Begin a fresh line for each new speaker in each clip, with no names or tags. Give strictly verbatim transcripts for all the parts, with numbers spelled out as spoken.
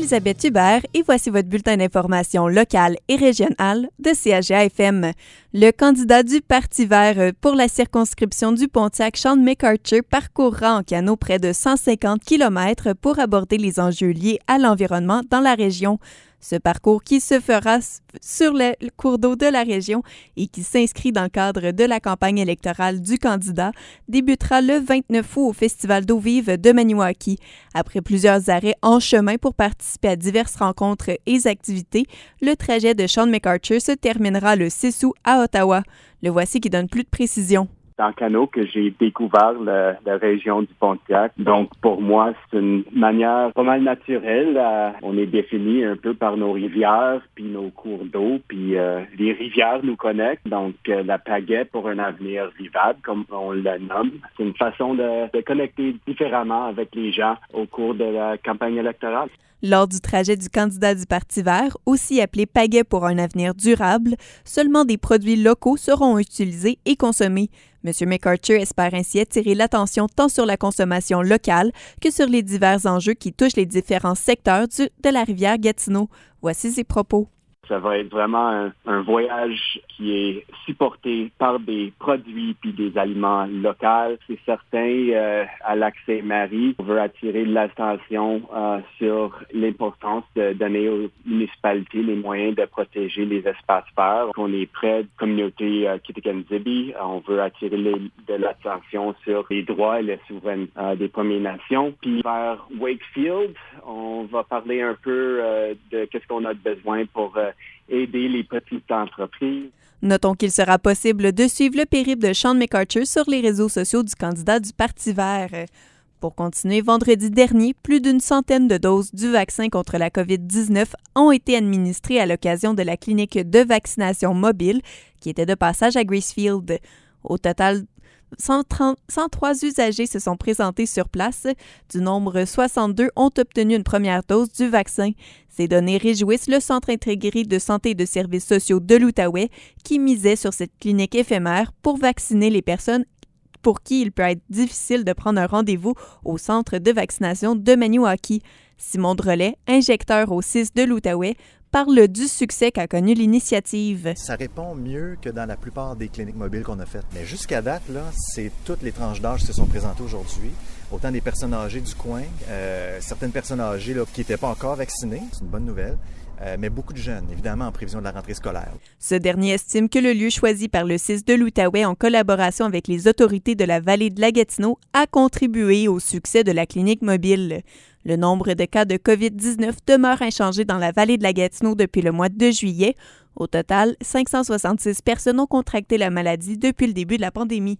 Elisabeth Hubert et voici votre bulletin d'information locale et régionale de C A G A F M. Le candidat du Parti vert pour la circonscription du Pontiac, Sean McArthur, parcourra en canot près de cent cinquante kilomètres pour aborder les enjeux liés à l'environnement dans la région. Ce parcours qui se fera sur le cours d'eau de la région et qui s'inscrit dans le cadre de la campagne électorale du candidat débutera le vingt-neuf août au Festival d'eau vive de Maniwaki. Après plusieurs arrêts en chemin pour participer à diverses rencontres et activités, le trajet de Sean McArthur se terminera le six août à Ottawa. Le voici qui donne plus de précisions.
C'est en canot que j'ai découvert le, la région du Pontiac. Donc, pour moi, c'est une manière pas mal naturelle. Euh, on est défini un peu par nos rivières, puis nos cours d'eau, puis euh, les rivières nous connectent. Donc, euh, la pagaie pour un avenir vivable, comme on le nomme, c'est une façon de, de connecter différemment avec les gens au cours de la campagne électorale.
Lors du trajet du candidat du Parti vert, aussi appelé Pagaie pour un avenir durable, seulement des produits locaux seront utilisés et consommés. M. McArthur espère ainsi attirer l'attention tant sur la consommation locale que sur les divers enjeux qui touchent les différents secteurs du, de la rivière Gatineau. Voici ses propos.
Ça va être vraiment un, un voyage qui est supporté par des produits puis des aliments locaux. C'est certain, euh, à Lac-Saint-Marie, on veut attirer l'attention euh, sur l'importance de donner aux municipalités les moyens de protéger les espaces verts. On est près de la communauté euh, Kitikon-Zibi. On veut attirer les, de l'attention sur les droits et la souveraineté euh, des Premières Nations. Puis vers Wakefield, on va parler un peu euh, de qu'est-ce qu'on a besoin pour euh, aider les petites entreprises.
Notons qu'il sera possible de suivre le périple de Sean McArthur sur les réseaux sociaux du candidat du Parti vert. Pour continuer, vendredi dernier, plus d'une centaine de doses du vaccin contre la covid dix-neuf ont été administrées à l'occasion de la clinique de vaccination mobile qui était de passage à Gracefield. Au total, cent trente, cent trois usagers se sont présentés sur place. Du nombre, soixante-deux ont obtenu une première dose du vaccin. Ces données réjouissent le Centre intégré de santé et de services sociaux de l'Outaouais qui misait sur cette clinique éphémère pour vacciner les personnes pour qui il peut être difficile de prendre un rendez-vous au centre de vaccination de Maniwaki. Simon Drolet, injecteur au C I S de l'Outaouais, parle du succès qu'a connu l'initiative.
Ça répond mieux que dans la plupart des cliniques mobiles qu'on a faites. Mais jusqu'à date, là, c'est toutes les tranches d'âge qui se sont présentées aujourd'hui. Autant des personnes âgées du coin, euh, certaines personnes âgées là, qui n'étaient pas encore vaccinées, c'est une bonne nouvelle, euh, mais beaucoup de jeunes, évidemment, en prévision de la rentrée scolaire.
Ce dernier estime que le lieu choisi par le C I S de l'Outaouais en collaboration avec les autorités de la vallée de la Gatineau a contribué au succès de la clinique mobile. Le nombre de cas de covid dix-neuf demeure inchangé dans la vallée de la Gatineau depuis le mois de juillet. Au total, cinq cent soixante-six personnes ont contracté la maladie depuis le début de la pandémie.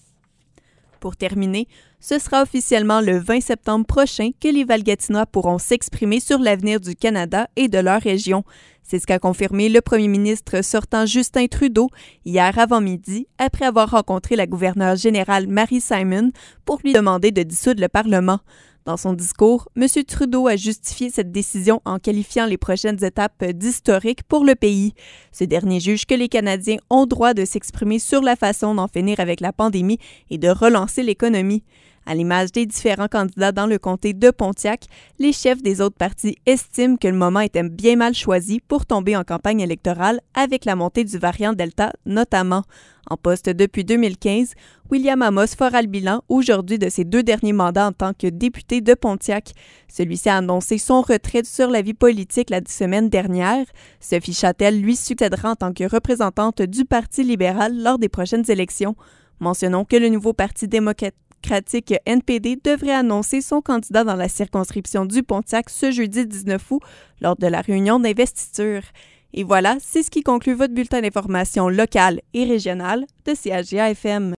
Pour terminer, ce sera officiellement le vingt septembre prochain que les Valgatinois pourront s'exprimer sur l'avenir du Canada et de leur région. C'est ce qu'a confirmé le premier ministre sortant Justin Trudeau hier avant-midi, après avoir rencontré la gouverneure générale Mary Simon pour lui demander de dissoudre le Parlement. Dans son discours, M. Trudeau a justifié cette décision en qualifiant les prochaines étapes d'historiques pour le pays. Ce dernier juge que les Canadiens ont droit de s'exprimer sur la façon d'en finir avec la pandémie et de relancer l'économie. À l'image des différents candidats dans le comté de Pontiac, les chefs des autres partis estiment que le moment était bien mal choisi pour tomber en campagne électorale avec la montée du variant Delta notamment. En poste depuis deux mille quinze, William Amos fera le bilan aujourd'hui de ses deux derniers mandats en tant que député de Pontiac. Celui-ci a annoncé son retrait sur la vie politique la semaine dernière. Sophie Châtel lui succédera en tant que représentante du Parti libéral lors des prochaines élections. Mentionnons que le nouveau Parti démocrate N P D devrait annoncer son candidat dans la circonscription du Pontiac ce jeudi dix-neuf août lors de la réunion d'investiture. Et voilà, c'est ce qui conclut votre bulletin d'information locale et régionale de C A G A F M.